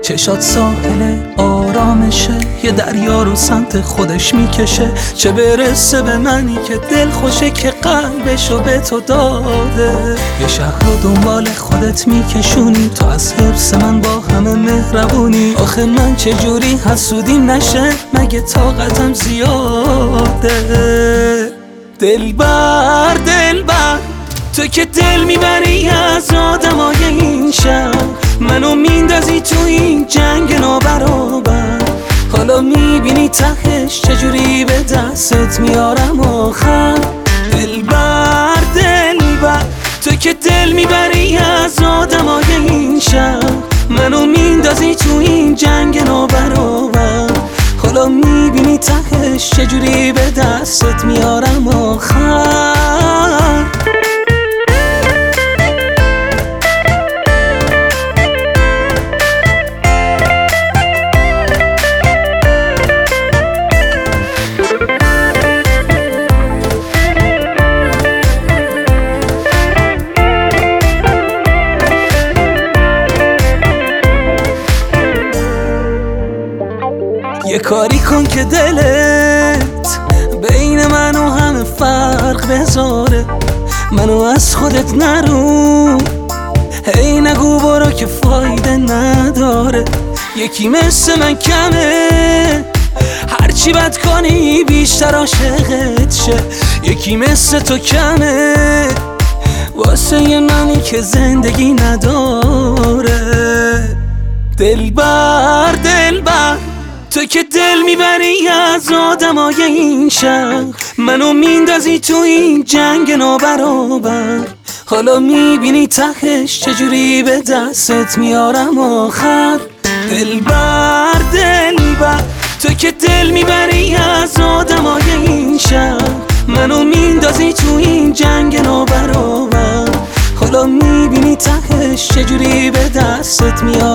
چشات ساحل آرامشه، یه دریا رو سمت خودش میکشه. چه برسه به منی که دل خوشه که قلبشو به تو داده. یه شهر رو دنبال خودت میکشونی، تو از حرص من با همه مهربونی. آخه من چجوری حسودیم نشه، مگه طاقتم زیاده. دلبر دلبر تو که دل میبری از آدمای این شهر، منو میندازی تو این جنگ نابرابر. حالا میبینی تهش چجوری به دستت میارم آخر. دلبر دلبر تو که دل میبری از آدمای این شهر، منو میندازی تو این جنگ نابرابر. حالا میبینی تهش چجوری به دستت میارم آخر. یه کاری کن که دلت بین من و همه فرق بذاره. منو از خودت نرو، هی نگو برو که فایده نداره. یکی مثل من کمه، هرچی بد کنی بیشتر عاشقت شه. یکی مثل تو کمه واسه یه منی که زندگی نداره. دلبر دلبر تو که دل میبری از آدمای این شهر، منو میندازی تو این جنگ نابرابر. حالا میبینی تهش چجوری به دستت میارم آخر. دلبر دلبر تو که دل میبری از آدمای این شهر، منو میندازی تو این جنگ نابرابر. حالا میبینی تهش چجوری به دستت میارم